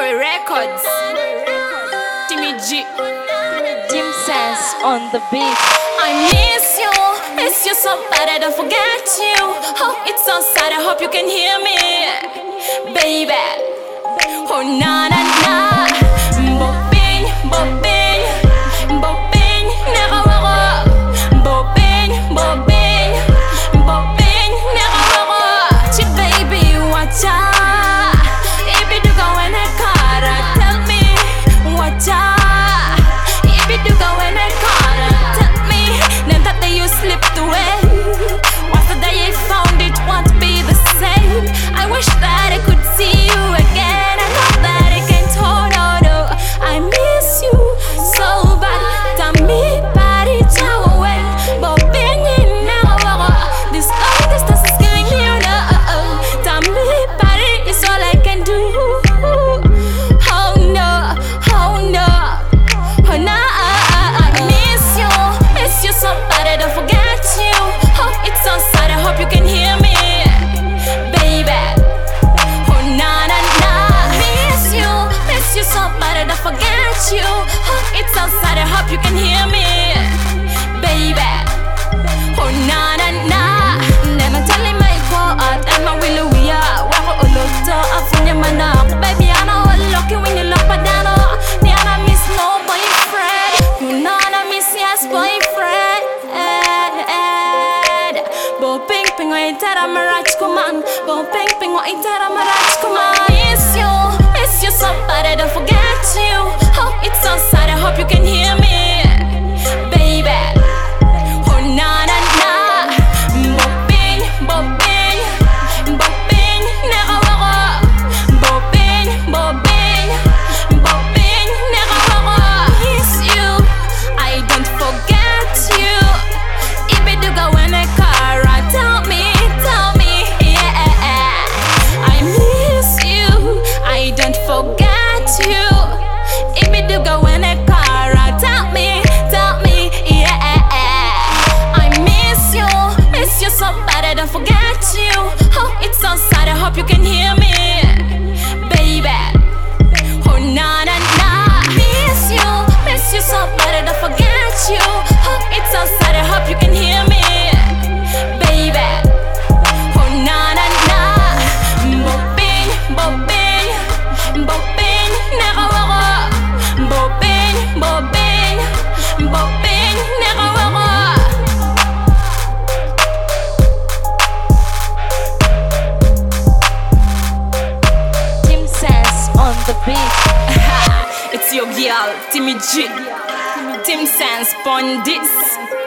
Boy Records, Timmy G, Tim Sense on the beat. I miss you so bad I don't forget you. Oh, it's so sad, I hope you can hear me, baby. Oh, na na na, boping, boping, boping, never wako. Boping, boping, boping, never wako. Chi baby, watch out. If you do go in a car, tell me, watch out. If you do go in a car, tell me, then that day you slipped away. What's the day you found it won't be the same. I wish that I could see you again. I know that I can't hold on. I miss you so bad. Tell me, body, chow away. But being in now, this long distance is killing me. Tell me, body is all I can do. Oh no, oh no, oh no. I miss you so bad I don't forget you. Oh, it's so sad, I hope you can hear me, baby. Oh na na na, miss you so bad I don't forget you. Oh, it's so sad, I hope you can hear me, baby. Oh na na na, never telling my God and my will we are. Wako oloto afunya manak, baby I know I'm lucky when you look padano. Ni ana miss no boyfriend, you know I miss yes boyfriend. Bo ping ping wa itara marach kuman, bo ping ping wa itara marach kuman. Miss you so bad I don't forget you. Oh, it's so sad, I hope you can hear me, baby. Oh na na na, bo ping, never wako. Bo ping, never wako. Miss you, I don't forget you. If you do go in a car, tell me, yeah. I miss you, I don't forget you. If you do go in a car, tell me, yeah. I miss you so bad I don't forget you. Oh, it's so sad, I hope you can hear me, baby. Oh na na na, miss you so bad I don't forget you. Oh, it's so sad, I hope you can hear me, baby. Oh na na na, boping, never wako. Boping, never wako. Tim Sense on the beat. It's your girl, Timmy G. Tim Sense, pon this.